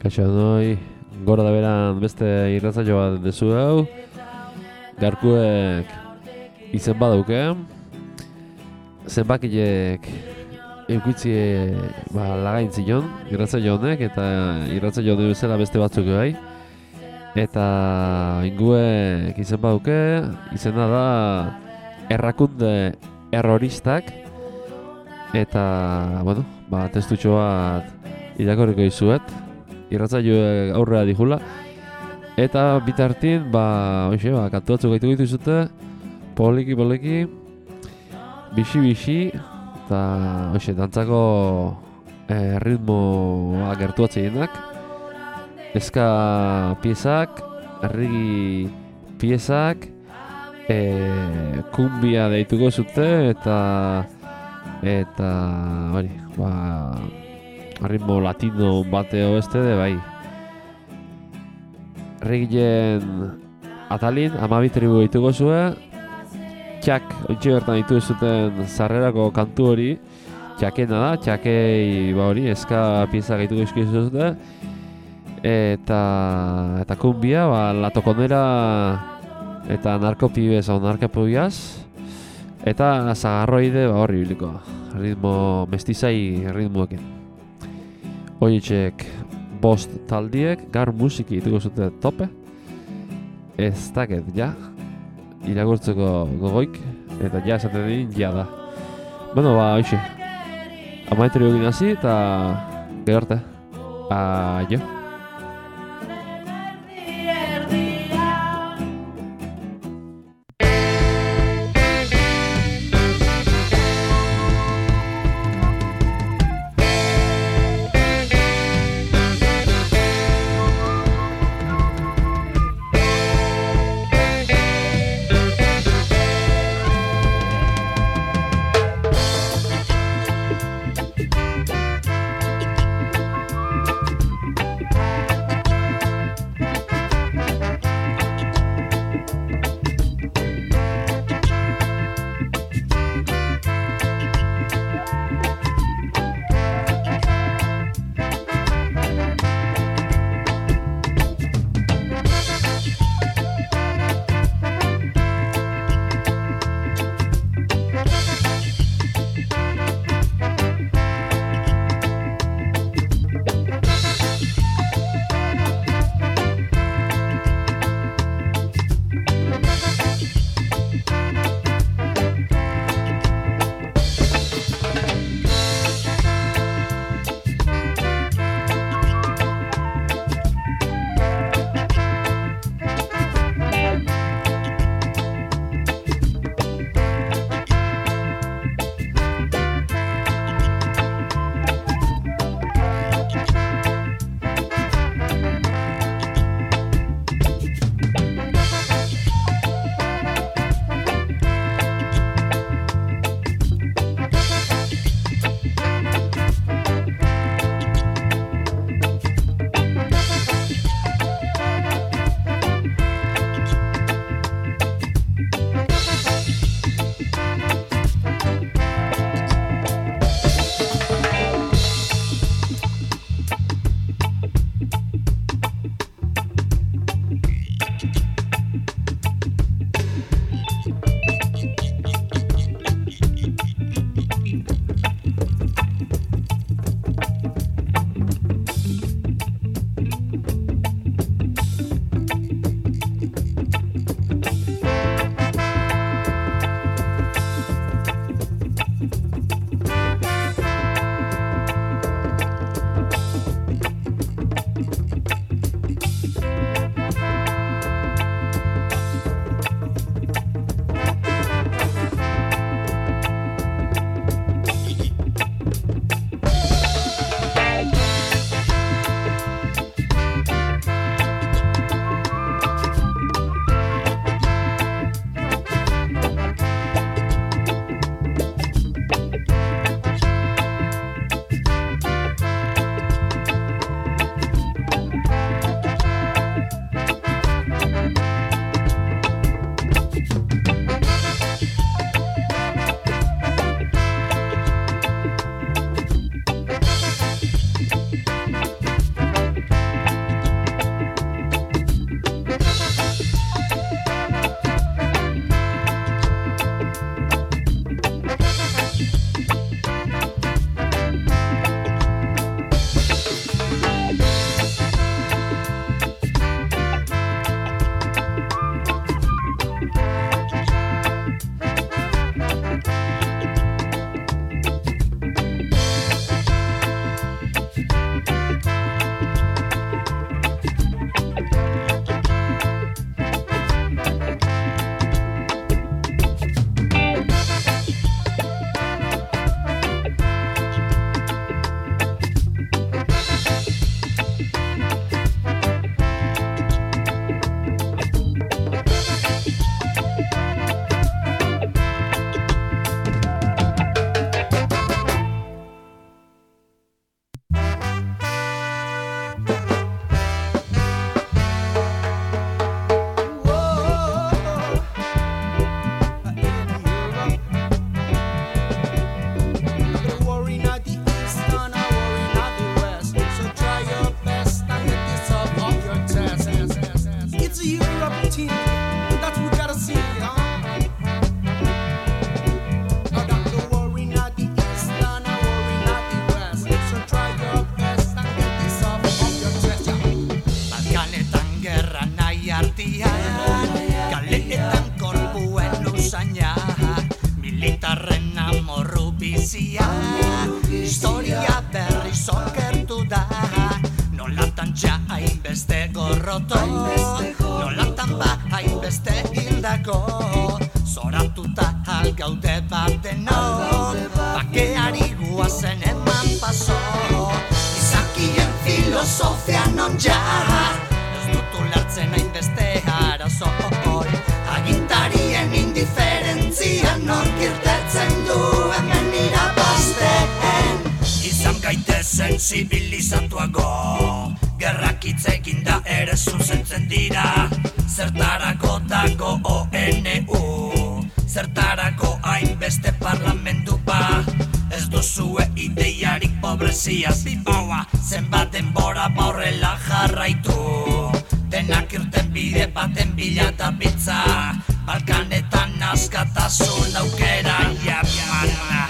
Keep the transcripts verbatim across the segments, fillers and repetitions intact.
Kaixo noi, gora da beran beste irratzaio bat dezu hau. Garkuek izen badauke. Zenbakilek eukitzie ba, lagaintzion irratzaio honek eta irratzaio honek bezala beste batzuk bai. Eta inguek izen badauke, izena da Errakunde Erroristak. Eta, bueno, ba, testutxo bat irakorriko izuet. Irratzaio aurrera dijula. Eta bitartin, ba, oixe, ba, kantu batzuk gaitu gaitu izute. Poliki, poliki. Bixi, bixi. Eta, oixe, dantzako eh, ritmoa gertu atzeienak. Eska piezak, errigi piezak, eh, kumbia deituko zute, eta, eta, hori, ba, ritmo latino bateo beste de bai. Regilen atalin, amabi tribu dituko zue. Txak, ontsi bertan ditu zuten zarrerako kantu hori. Txakena da, txakei ba hori, eska pieza gaituko izkizu zute. Eta, eta kumbia, ba, latokonera eta narkopibez o narkopibiaz. Eta zagarroide ba hori biliko, ritmo, mestizai ritmoekin. Oietxek bost taldiek, gar musiki dituko zute tope. Ez daket, ja, iragurtzeko gogoik, eta ja esaten din, ja da. Bueno, ba, oixe, amaiteri egin hasi, eta gero arte. Aio. Historia berri zonkertu da, nolatan ja hainbeste gorroto, nolatan ba hainbeste hildako, zoratuta algaude batenok, bakeari guazen eman paso, izakien filosofia non ja, ez dut ulertzen hainbeste arazo, agintarien indiferentzia nork irtetzen du hemen irabazten. Izan gaitezen zibilizatuago, gerrak hitz eginda ere zuzentzen dira, zertarako dago O N U, zertarako hainbeste parlamentu ba, ez duzue ideiarik pobreziaz bibaua, zenbat denbora baurrela jarraitu, denak irten bide baten bila da bitza, Balkanetan askatasun aukera jamana.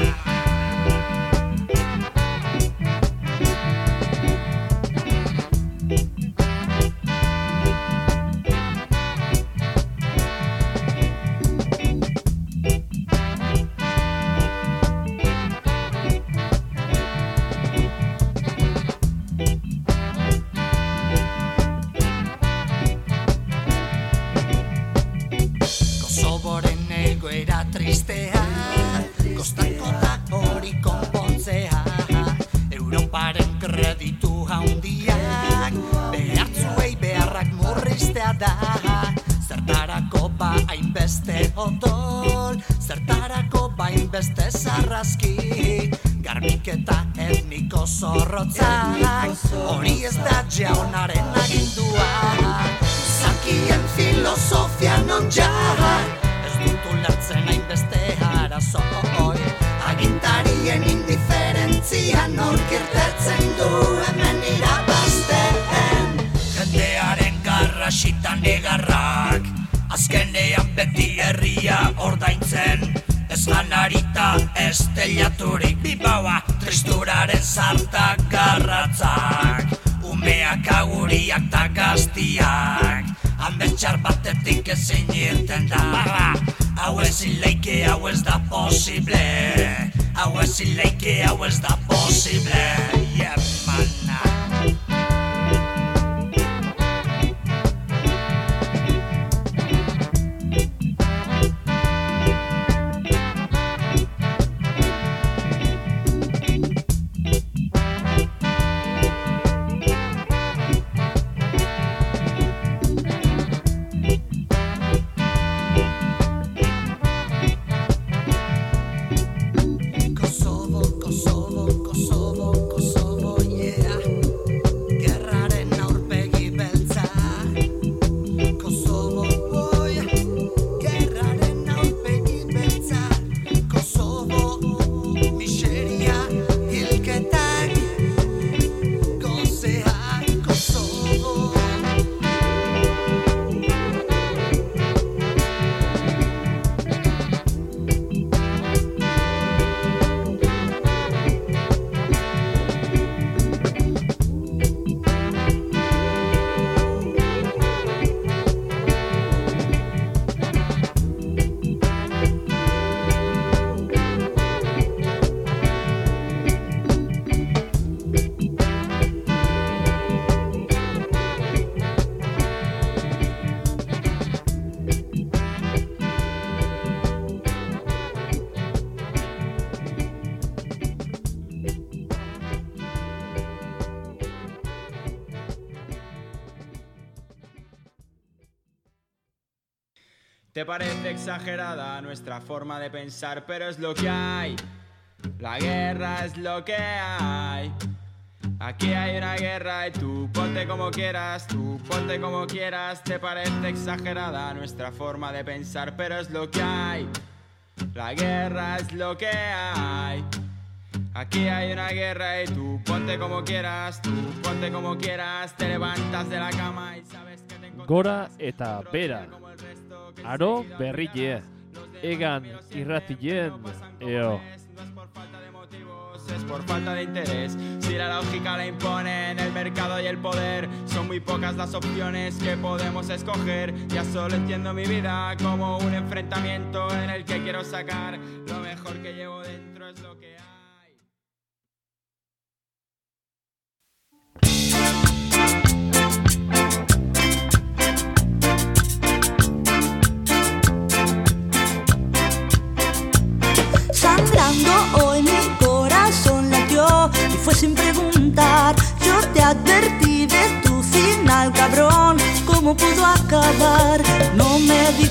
Tristea, kostako da hori konpontzea, Europaren kreditu handiak, behartzuei beharrak murriztea da, zertarako ba hainbeste odol, zertarako ba hainbeste sarraski, garbiketa etniko zorrotzak, hori ez da jaunaren agindua, zakien filosofia non ja, dut ulertzen hainbeste arazo, agintarien indiferentzia nork irtetzen du hemen irabazten. Jendearen garrasitan egarrak, azkenean beti herria ordaintzen, ez janarita ez telaturik bibaua, tristuraren zartak garratzak, umeak aguriak ta gaztiak, Ametsar batetik ezin irten da, hau ezin leike, hau ez da posible, hau ezin leike, hau ez da posible, yeah, mana. Te parece exagerada nuestra forma de pensar, pero es lo que hay. La guerra es lo que hay. Aquí hay una guerra y tú ponte como quieras, tú ponte como quieras. Te parece exagerada nuestra forma de pensar, pero es lo que hay. La guerra es lo que hay. Aquí hay una guerra y tú ponte como quieras, tú ponte como quieras. Te levantas de la cama y sabes que te encontrarás. Gora eta bera. Aro berrile. Egan irratien. Eo. Es por falta de interés. Si la lógica la imponen el mercado y el poder, son muy pocas las opciones que podemos escoger. Ya solo entiendo mi vida como un enfrentamiento en el que quiero sacar lo mejor que llevo dentro, es lo que hay.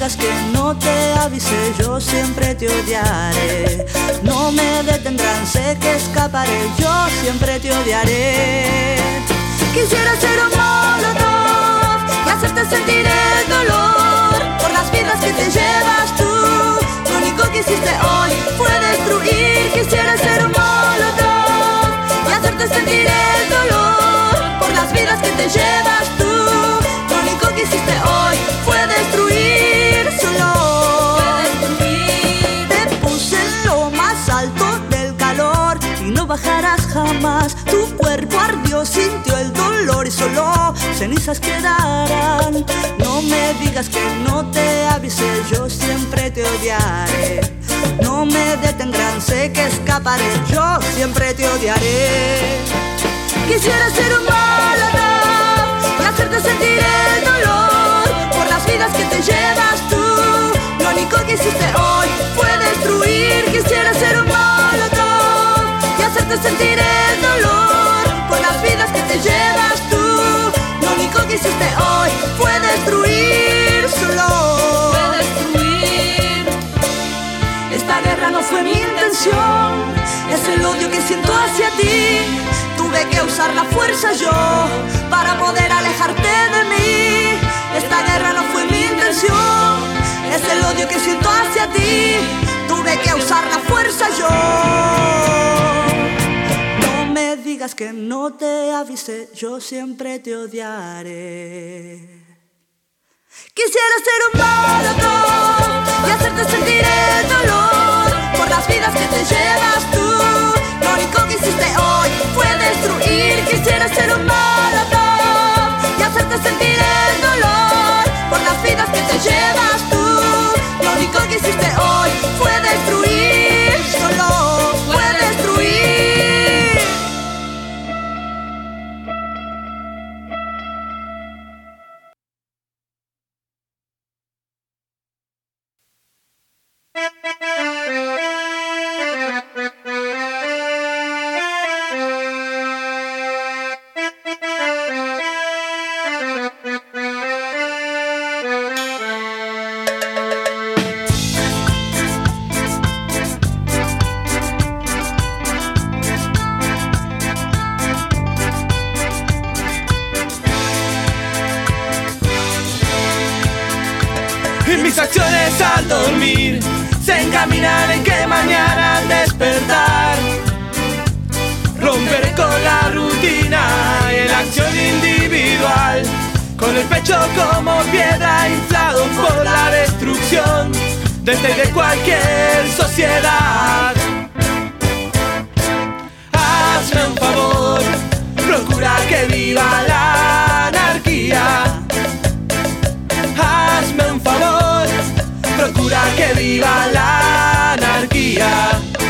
digas que no te avise, yo siempre te odiaré. No me detendrán, sé que escaparé, yo siempre te odiaré. Quisiera ser un molotov y hacerte sentir el dolor por las vidas que te llevas tú. Lo único que hiciste hoy fue destruir. Quisiera ser un molotov y hacerte sentir el dolor por las vidas que te llevas tú. Lo único que hiciste hoy fue destruir, solo fue destruir. Te puse en lo más alto del calor y no bajarás jamás. Tu cuerpo ardió, sintió el dolor y solo cenizas quedarán. No me digas que no te avise, yo siempre te odiaré. No me detendrán, sé que escaparé, yo siempre te odiaré. Quisiera ser un molotov y hacerte sentir el dolor por las vidas que te llevas tú. Lo único que hiciste hoy fue destruir. Quisiera ser un molotov y hacerte sentir el dolor por las vidas que te llevas tú. Lo único que hiciste hoy fue destruir, solo fue destruir. Esta guerra no fue mi intención, es el odio que siento hacia ti. Tuve que usar la fuerza yo para poder alejarte de mí. Esta guerra no fue mi intención, es el odio que siento hacia ti. Tuve que usar la fuerza yo. No me digas que no te avise, yo siempre te odiaré. Quisiera ser un molotov y hacerte sentir el dolor por las vidas que te llevas tú. Lo único que hiciste hoy fue destruir. Quisiera ser un molotov y hacerte sentir el dolor por las vidas que te llevas tú. Lo único que hiciste hoy fue destruir, solo fue destruir. Mis acciones al dormir se encaminan en que mañana al despertar romperé con la rutina y la acción individual, con el pecho como piedra inflado por la destrucción desde de cualquier sociedad. Hazme un favor, procura que viva la anarquía. Hazme un favor, procura que viva la anarquía.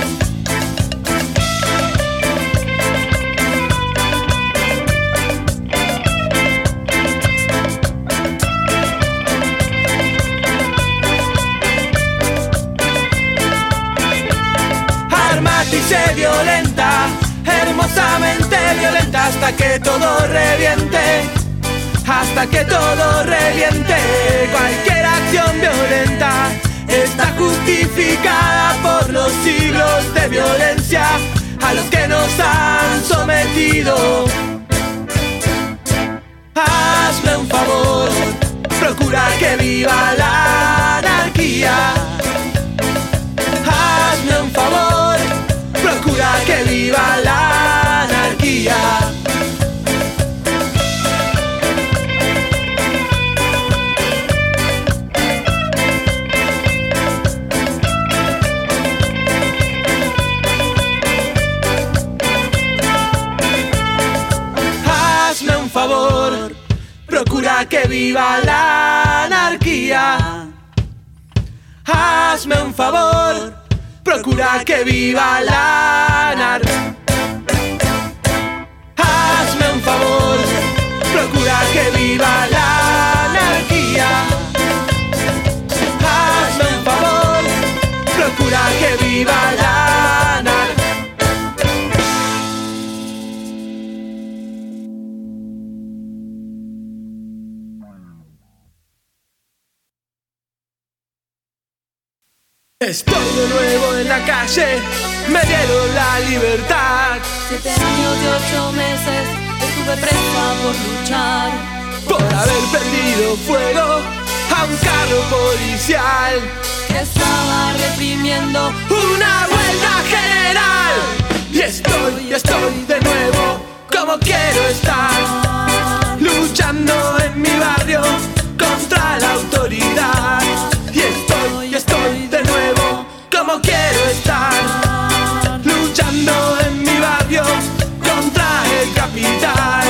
Armate y sé violenta, hermosamente violenta, hasta que todo reviente. Hasta que todo reviente. Cualquier acción violenta está justificada por los siglos de violencia a los que nos han sometido. Hazme un favor, procura que viva la anarquía. Hazme un favor, procura que viva la anarquía. Favor, procura que viva la anarquía. Hazme un favor, procura que viva la anarquía. Hazme un favor, procura que viva la anarquía. Hazme un favor, procura que viva la anarquía. Estoy de nuevo en la calle, me dieron la libertad. Siete años y ocho meses estuve presa por luchar, por haber perdido fuego a un carro policial que estaba reprimiendo una huelga general. Y estoy, estoy de nuevo como quiero estar, luchando en mi barrio contra la autoridad. Y estoy, estoy de nuevo como quiero estar, luchando en mi barrio contra el capital.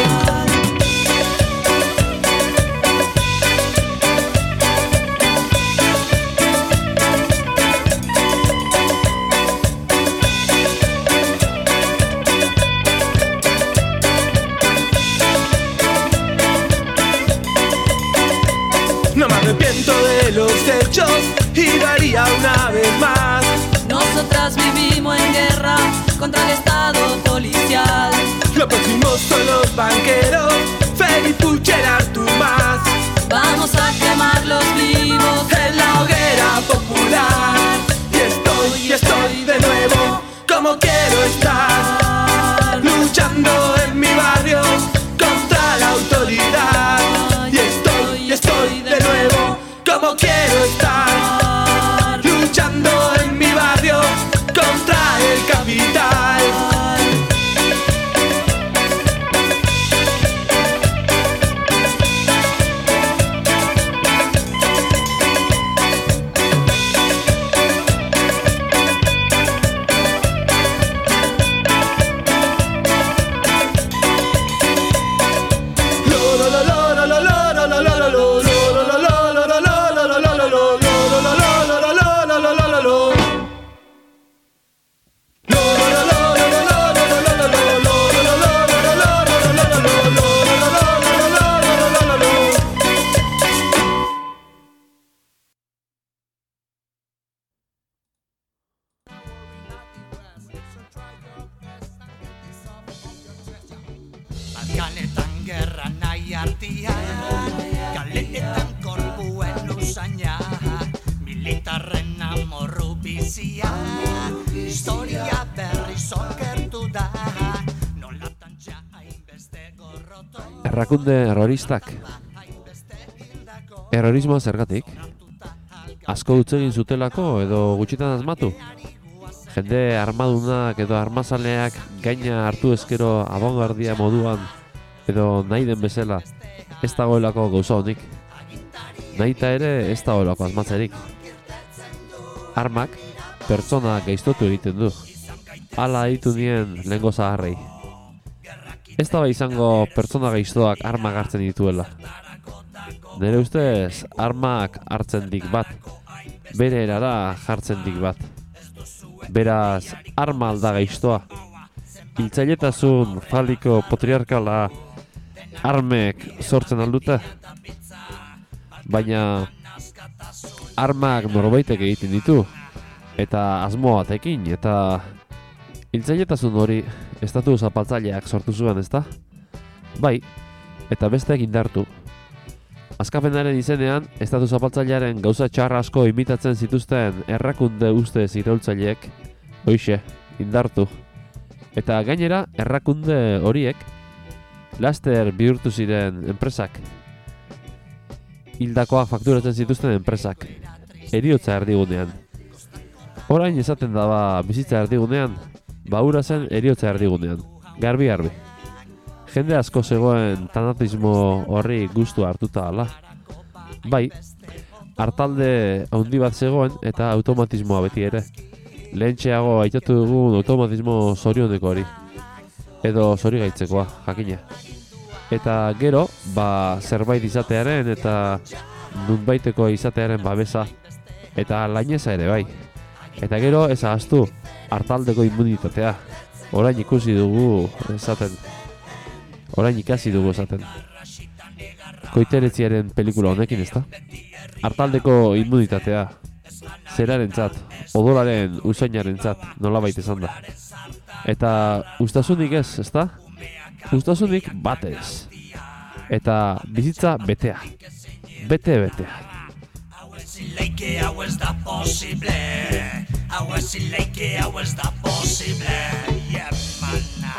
No me arrepiento de los hechos y lo haría una vez más. Nosotras vivimos en guerra contra el estado policial. Lo próximo son los banqueros, Feliz Pucher, Artur Mas. Vamos a quemarlos vivos en la hoguera popular. Y estoy, estoy de nuevo como quiero estar, luchando en mi barrio contra la autoridad. Y estoy, estoy de nuevo como quiero estar, luchando en mi barrio contra el capital. Kaletan gerra nahi artian, kaletan korpuen usaina, militarren amorru bizia, historia berriz okertu da, nolatan ja hainbeste gorroto. Errakunde erroristak. Errorismoa zergatik? Asko utz egin zutelako edo gutxitan asmatu? Jende armadunak edo armazaleak gaina hartu ezkero abangardia moduan edo nahi den bezala ez dagoelako gauza honik. Nahita ere ez dagoelako asmatzerik. Armak pertsona gaiztotu egiten du. Hala ditu nien lehengo zaharrei. Ez da bai izango pertsona gaiztoak armak hartzen dituela. Nere ustez armak hartzen dik bat, bere erara jartzen dik bat. Beraz, arma alda gaiztoa. Hiltzailetasun faliko patriarkala armek sortzen aldute. Baina armak norbaitek egiten ditu, eta asmo batekin, eta hiltzailetasun hori estatu zapaltzaileak sortu zuen, ezta? Bai, eta besteak indartu. Askapenaren izenean, estatu zapaltzailearen gauza txarra asko imitatzen zituzten errakunde ustez iraultzaileek, hoixe, indartu. Eta gainera, errakunde horiek laster bihurtu ziren enpresak. Hildakoak fakturatzen zituzten enpresak, heriotza erdigunean. Orain esaten daba bizitza erdigunean, ba hura zen heriotza erdigunean, garbi-garbi. Jende asko zegoen tanatismo horri gustu hartuta ala. Bai, hartalde handi bat zegoen eta automatismoa beti ere. Lehentxeago aitatu dugun automatismo zorioneko hori. Edo zorigaitzekoa, jakina. Eta gero, ba zerbait izatearen eta nunbaiteko izatearen babesa. Eta laineza ere bai. Eta gero ez ahaztu hartaldeko immunitatea. Orain ikusi dugu esaten. Orain ikasi dugu esaten. Koiteretziaren pelikula honekin, ezta? Hartaldeko immunitatea. Zerarentzat, odolaren usainarentzat, nolabait esan da. Eta ustasunik ez, ezta? Ustasunik batez. Eta bizitza betea. Bete-betea. zileike hau ez da posible. Hau ez zileike hau ez da posible. Yeah, mana.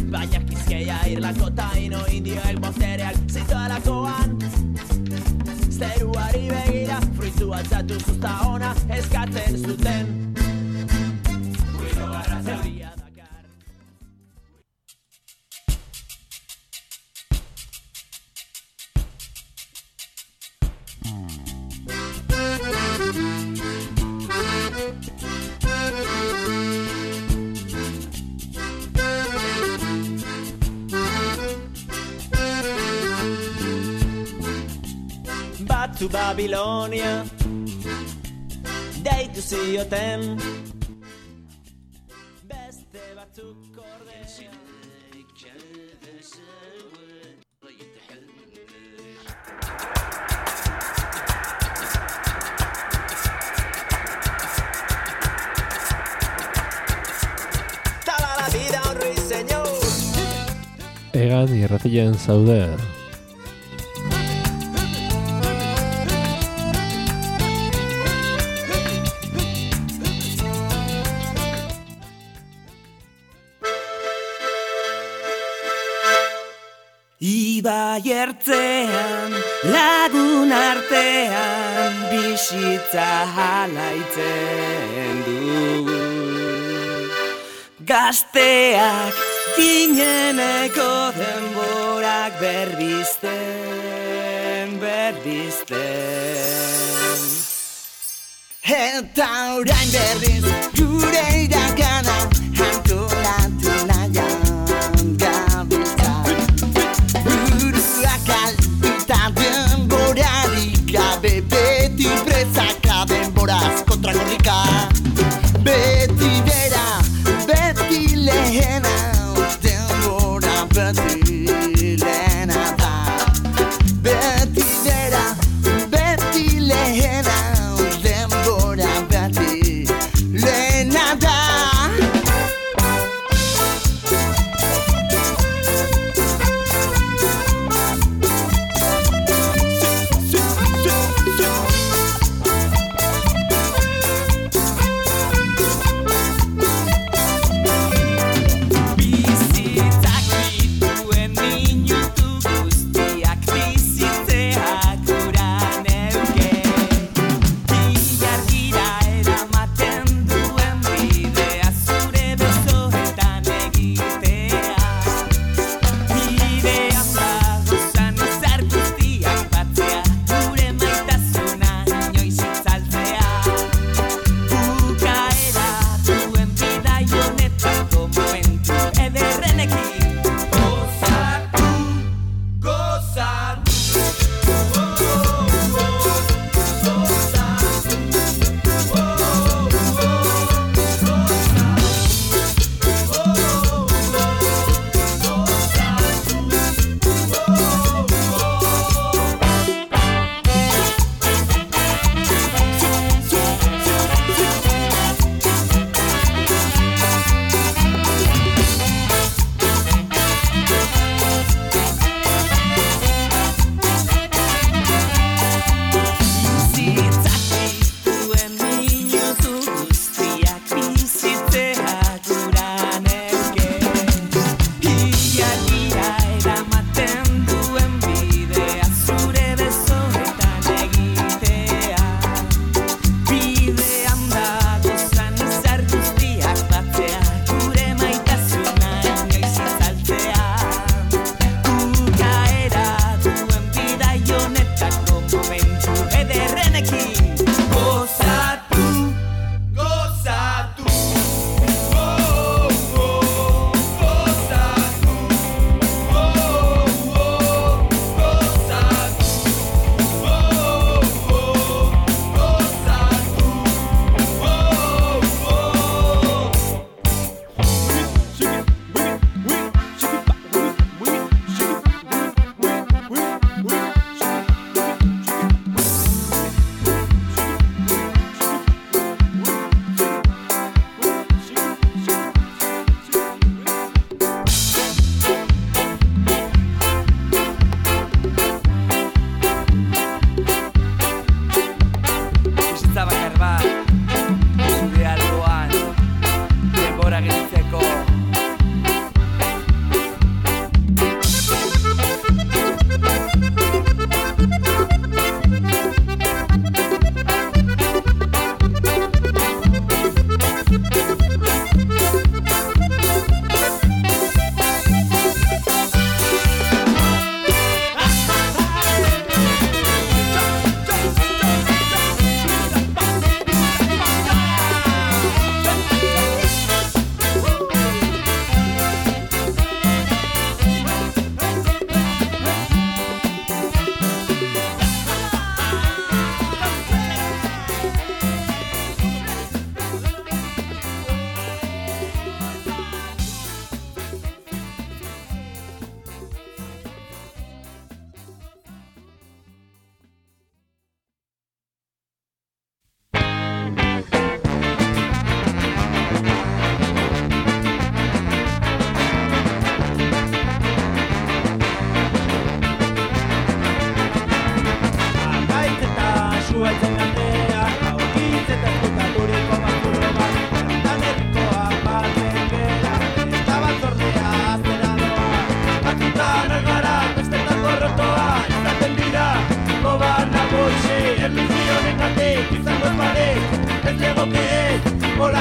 irlako taino indioek botereak zitoalakoan zeruari begira, fruitu altzatu zuzta ona eskatzen zuten. Guiro garra zeuria dakar. Batzu Babilonia deitu zioten, beste batzuk ordea. Toda la vida un ruiseñor. Egan irratian zaude. Ibai ertzean, lagun artean, bizitza halaitzen dugu. Gazteak gineneko denborak berbizten, berbizten. Eta orain berriz gure irakana antolatu nahian gabiltza. Eta denborarik gabe beti presaka denboraz kontrakorrika. Beti bera, beti lehena, denbora beti lehena da. Beti bera, beti lehena, denbora beti lehena da.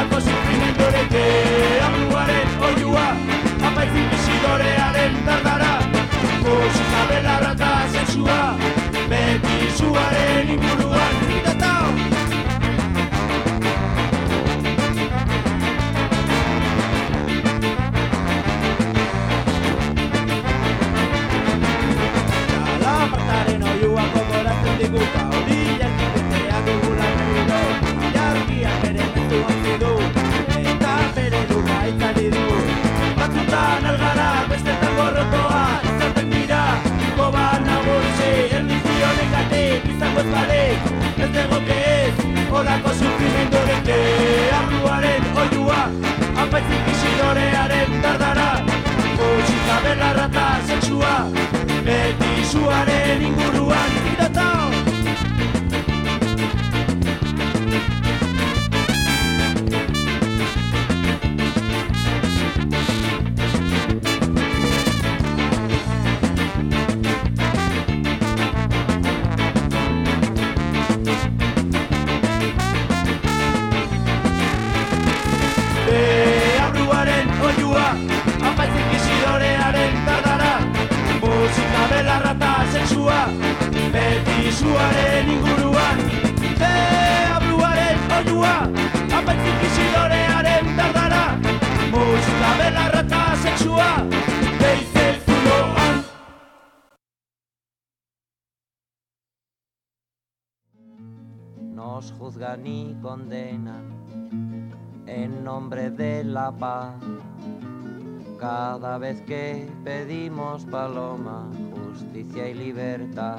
Olako sufrimenduren deabruaren oiua Apaiz inkizidorearen dardara Musika belarra eta sexua Beti zuaren inguruan Idatao! Kalapartaren oiua gogoratzen digu Gauri jarkipetea dugula berriro Jarkiak ere mentu ontzi du Eta bere du gaitzari du Batzutan algara bestetan gorrotoa Izaten dira goban agurtzi Erdizionek gatik izango ez barik Ez degoke ez Olako sufrimenduren deabruaren oiua Apaiz inkizidorearen dardara Musika belarra eta sexua Beti zuaren inguruan Idatao! Deabruaren oiua Apaiz inkizidorearen dardara Musika belarra eta sexua Beti zuaren inguruan Deabruaren oiua Apaiz inkizidorearen dardara Musika belarra eta sexua Beize zuloan Nos juzgan y condenan en nombre de la paz. Cada vez que pedimos, Paloma, justicia y libertad.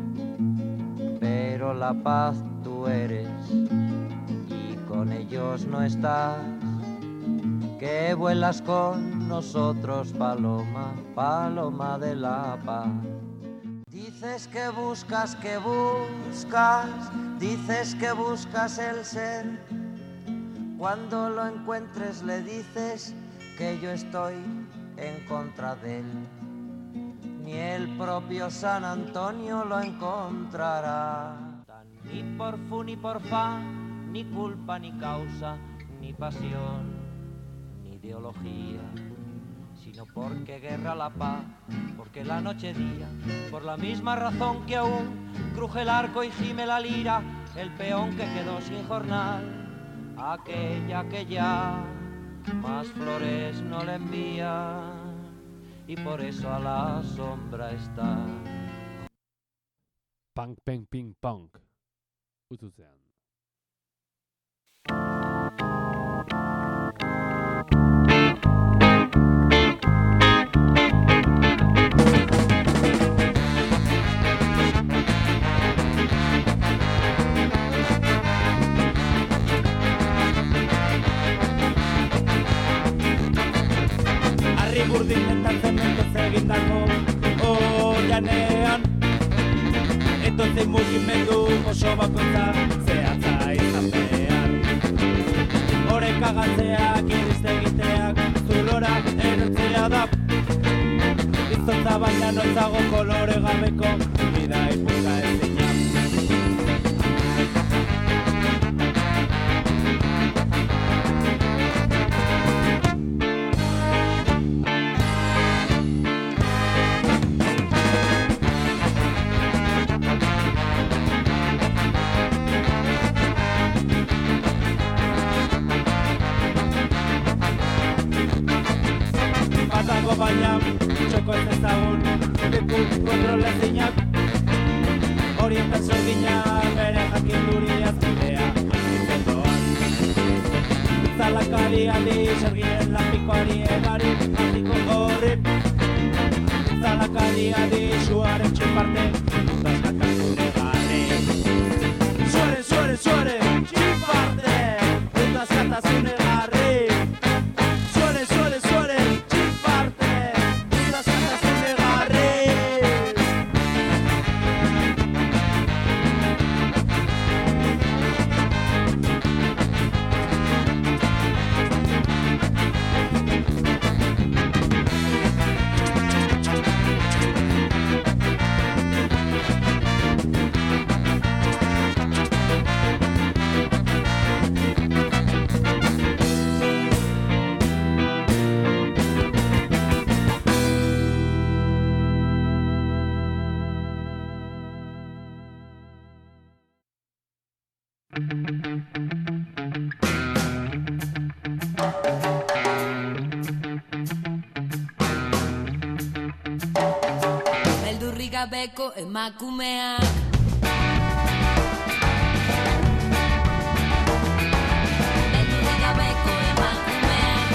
Pero la paz tú eres y con ellos no estás. Que vuelas con nosotros, Paloma, Paloma de la paz. Dices que buscas, que buscas, dices que buscas el ser. Cuando lo encuentres le dices que yo estoy en contra de él. Ni el propio San Antonio lo encontrará. Ni por fu ni por fa, ni culpa ni causa, ni pasión, ni ideología. Sino porque guerra la paz, porque la noche día, por la misma razón que aún cruje el arco y gime la lira, el peón que quedó sin jornal. Aquella que ya más flores no le envía y por eso a la sombra está. Punk, peng, ping, punk. Ututzean. Burdin eta zementez egindako oianean Edozein mugimendu oso bakoitza zehatza izan behar Oreka gatzeak, iriste egiteak, zulora erortzea da Izotza baina noizago kolore gabeko bida ipuka ezina Baina, txoko ez ezagun, leku kontrolezinak Horietan zorginak, bere jakin duriaz bidea Angitzen doan Zalakari aldi, sergien lapikoari egari Handiko horri Zalakari aldi, suaren txiparte Dutaz jakakune gari Suare, suare, suare, txiparte Dutaz jatasune gari Suare, suare, suare, txiparte gabeko emakumeak. Beldurrik gabeko emakumeak.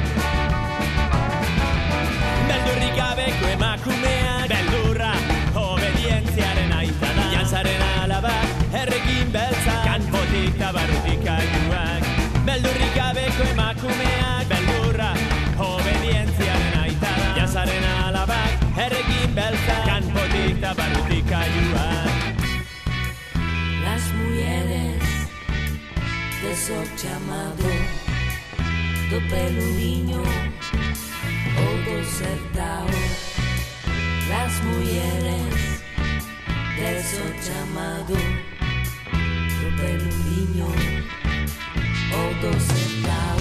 Beldurrik gabeko emakumeak. Beldurra obedientziaren aita da. Jantzaren alabak, errekin beltzak, kanpotik tabarrutik aiguak. Beldurrik gabeko emakumeak. Beldurra obedientziaren aita da. Jantzaren alabak, errekin beltzak, kanpotik tabarrutik aiguak. Las mujeres de esos llamados do pelo niño o do certao. Las mujeres de esos llamados do pelo niño o do certao.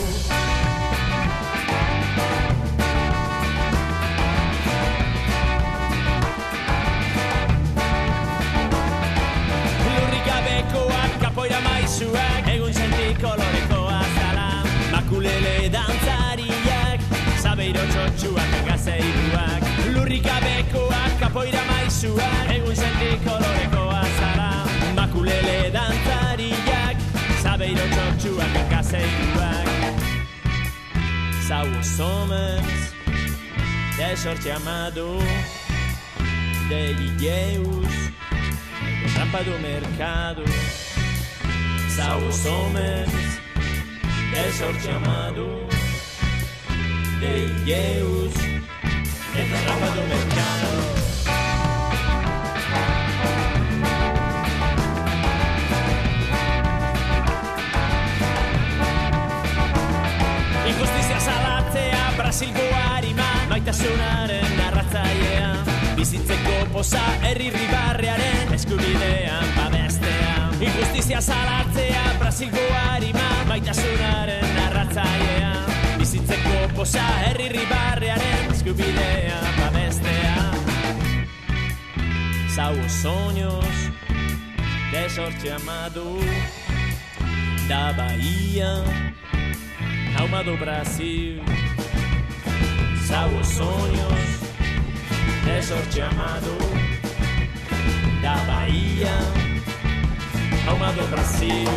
Bekoak kapoira maizuak, egun senti koloreko azala. Makulele dantzariak, sabeiro txotxuak gazeiruak. Lurrika bekoak kapoira maizuak, egun senti koloreko azala. Makulele dantzariak, sabeiro txotxuak gazeiruak. Somos homens de sorte amado, de Guilleus, trampa do mercado. Somos homens de sorte amado, de Guilleus, de trampa do mercado. Injustizia salatzea, Brasilgo harima, maitasunaren narratzailea. Bizitzeko poza herri-ribarrearen eskubidean babestea. Injustizia salatzea, Brasilgo harima, maitasunaren narratzailea. Bizitzeko poza herri-ribarrearen eskubidean babestea. Somos sonhos de sorte amado, da Bahia, alma do Brasil. Somos sonhos de sorte amado, da Bahia, alma do Brasil.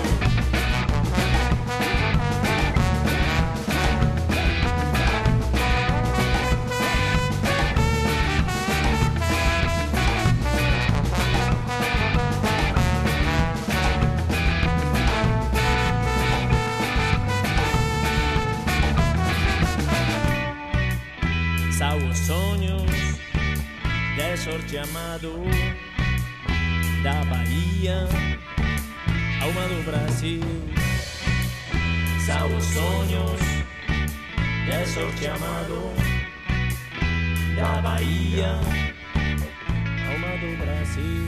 Somos sonhos de sorte amado, da Bahia, alma do Brasil. Somos sonhos de sorte amado, da Bahia, alma do Brasil.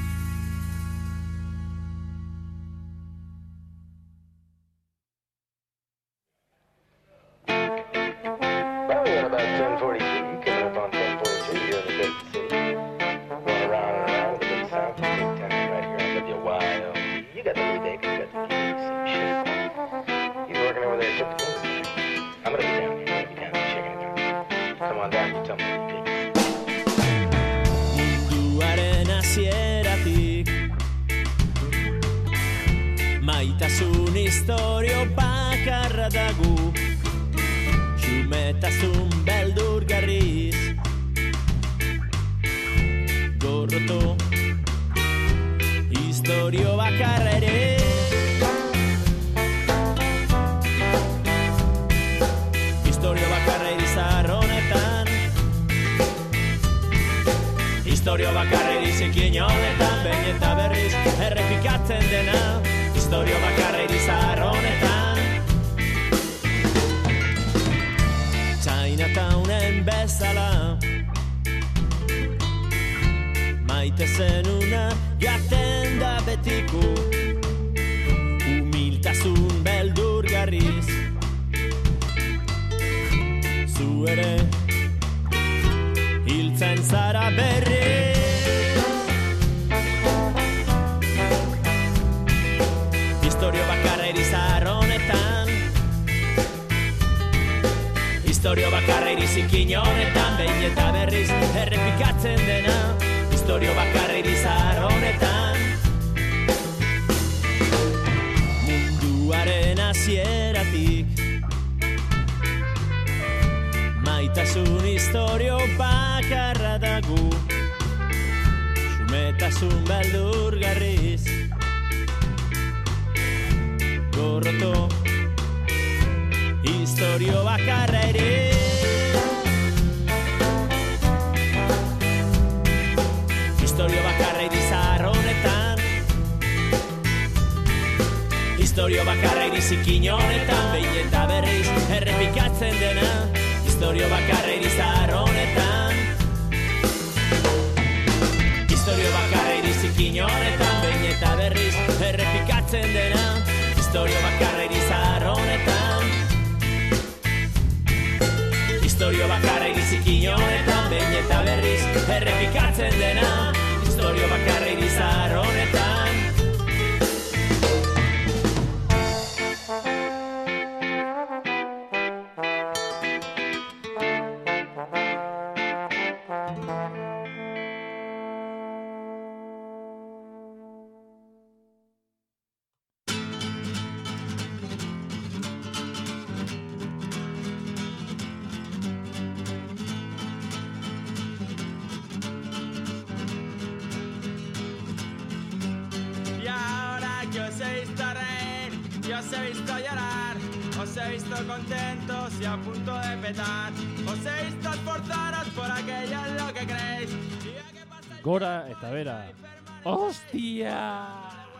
Maitasun historio bakarra dagu, xumetasun beldurgarriz. Gorroto historio bakarra ere. Historio bakarra irizar honetan, historio bakarra irizekin honetan, behin eta berriz errepikatzen dena. Historio bakarra irizar honetan, Chinatownen bezala, maite zenuna jaten da betiko, humiltasun beldurgarriz. Zu ere hiltzen zara berriz. Historio bakarra irizar honetan, historio bakarra irizikin honetan, behin eta berriz errepikatzen dena. Istorio bakarra irizar honetan. Munduaren hasieratik maitasun istorio bakarra dagu. Xumetasun beldurgarriz gorroto istorio bakarra ere. Istorio bakarra irizar honetan. Istorio bakarra irizikin honetan. Behin eta berriz errepikatzen dena. Istorio bakarra irizar honetan. Istorio bakarra irizikin honetan. Behin eta berriz errepikatzen dena. Istorio bakarra irizar honetan. Istorio bakarra irizikin honetan. Behin eta berriz errepikatzen dena. Istorio bakarra irizar honetan. Os he visto llorar, os he visto contentos y a punto de petar. Os he visto esforzaros por aquello en lo que creéis. Gora eta bera. ¡Hostia!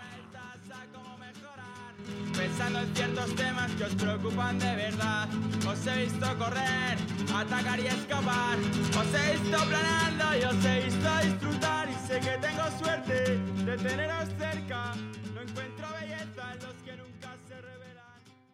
Pensando en ciertos temas que os preocupan de verdad. Os he visto correr, atacar y escapar. Os he visto planeando y os he visto disfrutar. Y sé que tengo suerte de teneros cerca. No encuentro belleza en los que nunca se revelan.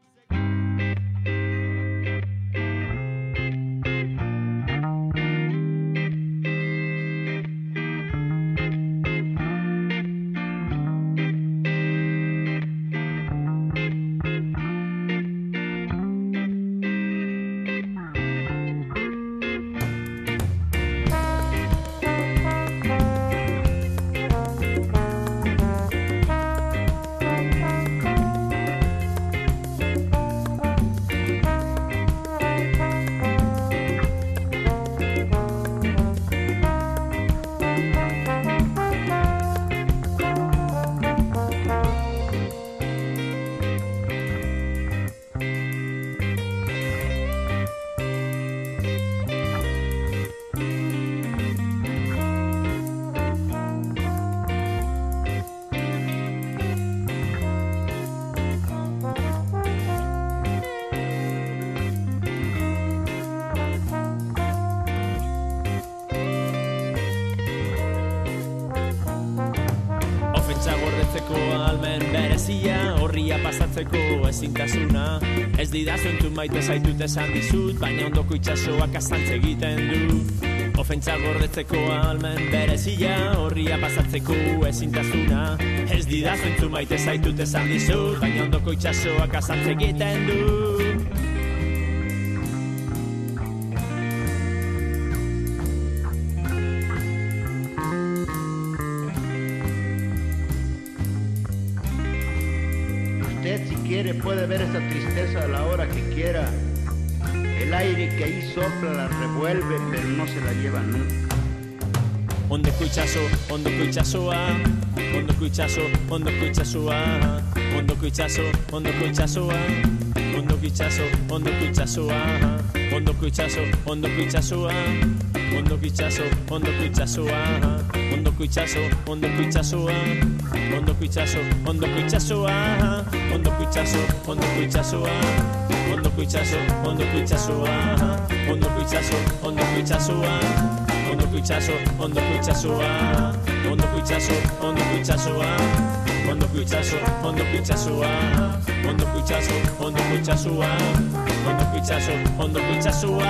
Almen berezia, horria pasatzeko ezintasuna. Ez didazu entzun maite zaitut esan dizut, baina ondoko itxasoak azantz egiten du. Ofentsa gordetzeko almen berezia, horria pasatzeko ezintasuna. Ez didazu entzun maite zaitut esan dizut, baina ondoko itxasoak azantz egiten du. Puede ver esa tristeza a la hora que quiera. El aire que ahí sopla la revuelve, pero no se la lleva nunca. Ondoko itxaso, ondoko itxasoa, ondoko itxaso, ondoko itxasoa, ondoko itxaso, ondoko itxasoa, ondoko itxaso, ondoko itxasoa, ondoko itxaso, ondoko itxasoa, ondoko itxaso, ondoko itxasoa, ondoko itxaso, ondoko itxasoa, ondoko itxaso, ondoko itxasoa, ondoko itxaso, ondoko itxasoa, ondoko itxaso, ondoko itxasoa, ondoko itxaso, ondoko itxasoa, ondoko itxaso, ondoko itxasoa, ondoko itxaso, ondoko itxasoa, ondoko itxaso, ondoko itxasoa, ondoko itxaso, ondoko itxasoa, ondoko itxaso, ondoko itxasoa.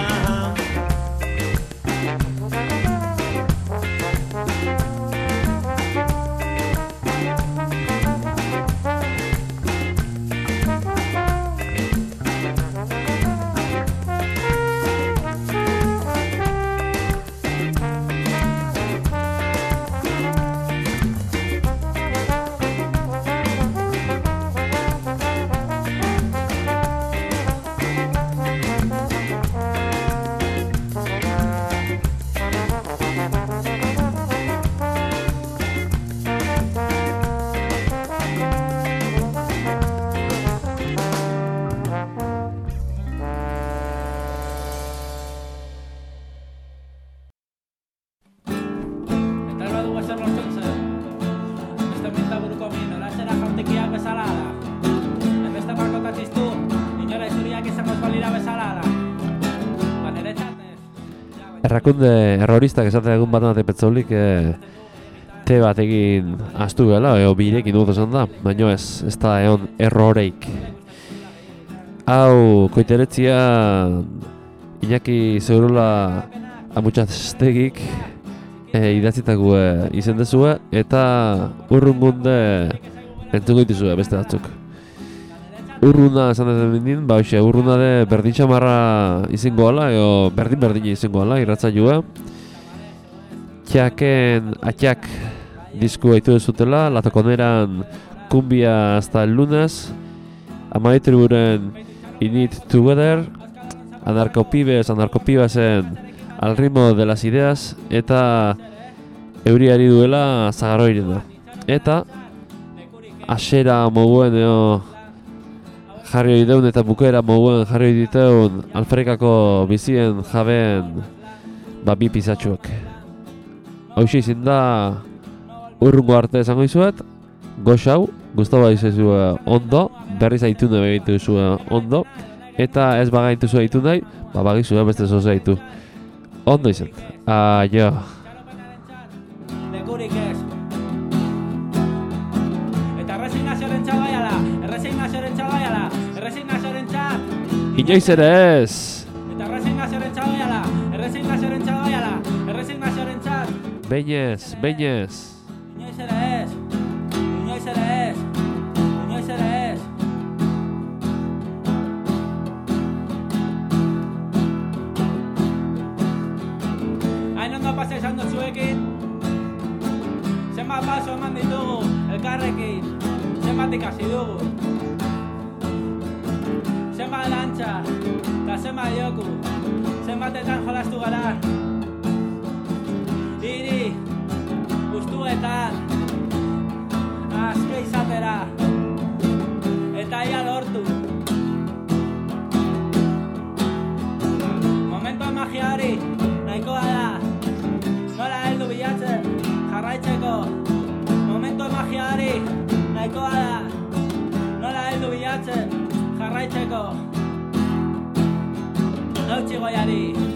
errakunde erroristak esaten egun bat emate petzaulik e, te bat egin astu gela, eo birekin dut esan da, baina ez, ez da egon erroreik. Hau, koiteretzia Iñaki Zeurula amutxastegik e, idatzitako e, izen dezue, eta urrungunde entzuko dituzue beste batzuk. Urruna esan dut bindin, ba hoxe, urruna de berdin txamarra izango ala, eo berdin-berdin izango ala, irratzailua. Txaken atxak disku haitu dezutela, latokoneran kumbia hasta el lunes, Amaitriburen In It Together, Anarkopibes, Anarkopibasen Al ritmo de las ideas, eta euriari duela zagarroirena. Eta asera moguen eo jarri hori deun eta bukera moguen jarri hori diteun alferikako bizien jabeen ba bi pizatxuek. Hoxe izin da urrungo arte esango izuet, gox hau, guztaba izuzue ondo, berriz aitune begitu izue ondo, eta ez bagaitu zua ditu nahi, ba bagizue beste zoze ditu. Ondo izan. Aio. Lekurik ez. Eta erresignazioaren txabaiala, erresignazioaren txabaiala, erresignazioaren txat. Inoiz ere ez. Eta erresignazioaren txabaiala, erresignazioaren txabaiala, erresignazioaren txat. Beinez, beinez. Inoiz ere ez. Inoiz ere ez. Inoiz ere ez. Pasa izan dutzuekin, zenbat paso eman ditugu elkarrekin, zenbat ikasi dugu, zenbat lantxa eta zenbat joku, zenbatetan jolastu gara, hiri gustuetan azke izatera eta ia lortu. Momentu magiari nahikoa da, nola heldu bilatzen jarraitzeko. Momentu magiari nahikoa da, nola heldu bilatzen jarraitzeko. Eutsi goiari.